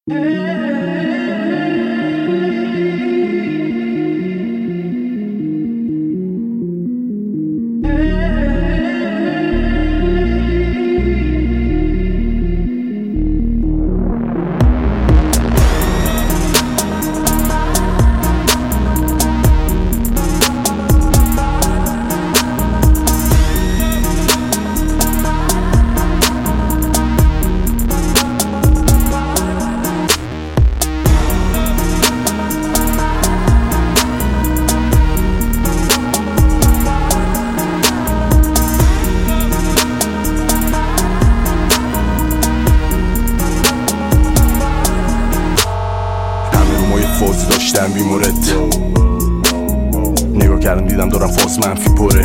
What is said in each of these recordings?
فوز داشتم بیمورد، نگاه کردم دیدم دارم فاز منفی پره.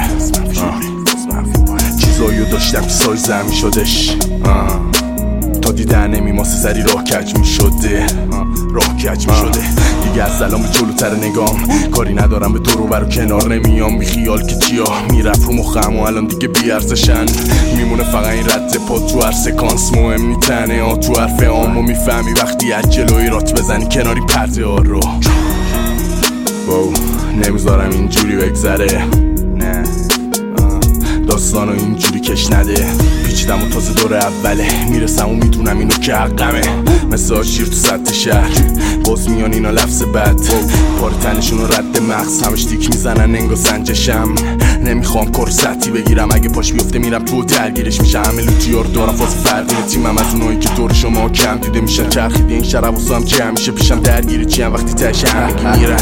چیزاییو داشتم که سایزم می شدش، تا دیدن نمیماسه سری راه کج می شده، راه کج می شده دیگه. از سلام به جلوتر نگام، کاری ندارم به دور و برو کنار نمیام. بی خیال که چیا میرفت رو مخم و الان دیگه بی ارزشن. میمونه فقط این رد پا تو هر سکانس، مهم نیتنه ها تو حرف عامو میفهمی وقتی از جلوی رات بزنی کناری پرده ها رو. نمیذارم اینجوری بگذره، نه داستانو اینجوری کش نده. پیچیدم و تازه دور اوله، میرسم و میدونم اینو که حقمه. مثل شیر تو سطح شهر باز میان اینا لفظ بد، پاره تنشونو رد مغز همش تیک میزنن انگا سنجشم. نمیخوام کرستی بگیرم، اگه پاش بیفته میرم تو درگیرش میشه. همه لوتیار دارم فاز فردین تیمم از اونایی که دور شما کم دیده میشن. چرخیده این شراب و سام که همیشه پیشم درگیری چیم وقتی تش همگی میرن.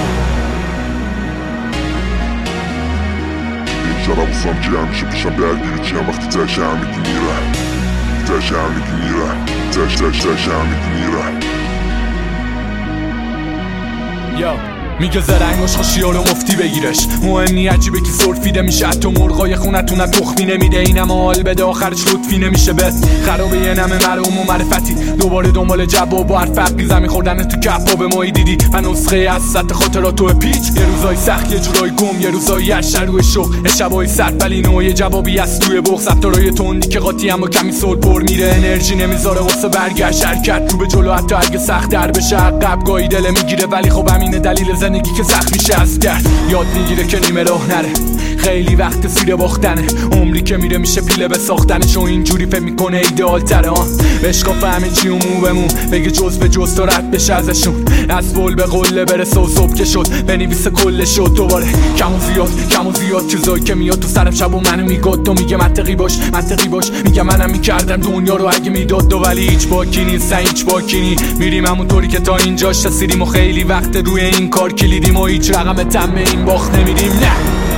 شرابوسام که همیشه پیشم درگیری چیم وقتی تش همگی میرن. تش همگی میرن، تش همگی میرن. میگه زرنگاش خوشیارو مفتی بگیرش، مهم نی عجیبه که سرفیده میشه. حتی مرغای خونتون تخمی نمیده، اینم حال بده آخرش لطفی نمیشه. بس خرابه یه نمه مرحوم و معرفتی، دوباره دنبال جواب و حرف حقی زمین خوردن تو کباب مایی دیدی و نسخه از سطح خاطراتو پیچ. یه روزای سخت، یه جورای گم، یه روزای عشر روی شوق، شبای سرد ولی نوعی جوابی از توی بغض. رفتارای تندی که قاطی اما کمی سول پر میره، انرژی نمیذاره واسه برگشت حرکت رو به جلو. حتی اگه سخت در بشه عقب گاهی دل میگیره، ولی خب همینه دلیل زندگی که سخت میشه از کرد. یاد میگیره که نیمه راه نره، خیلی وقت سیر باختنه. عمری که میره میشه پیله به ساختنش و اینجوری فکر میکنه ایدئال تره. بشکافه همه چی و مو به مو، بگه جز به جز تا رد بشه ازشون. از بول به قله برسه و صبح که شد بنویسه کل شد. دوباره کم و زیاد چیزایی که میاد تو سرم شب و منو میگاد. تو میگه منطقی باش میگه منم میکردم دنیا رو اگه میداد دو، ولی هیچ باکی نیست، هیچ باکی نی. میریم همونطوری که تا اینجاش رسیدیم و خیلی وقت روی این کار کلیدیم و هیچ رقم تم این باخت نمیدیم. نه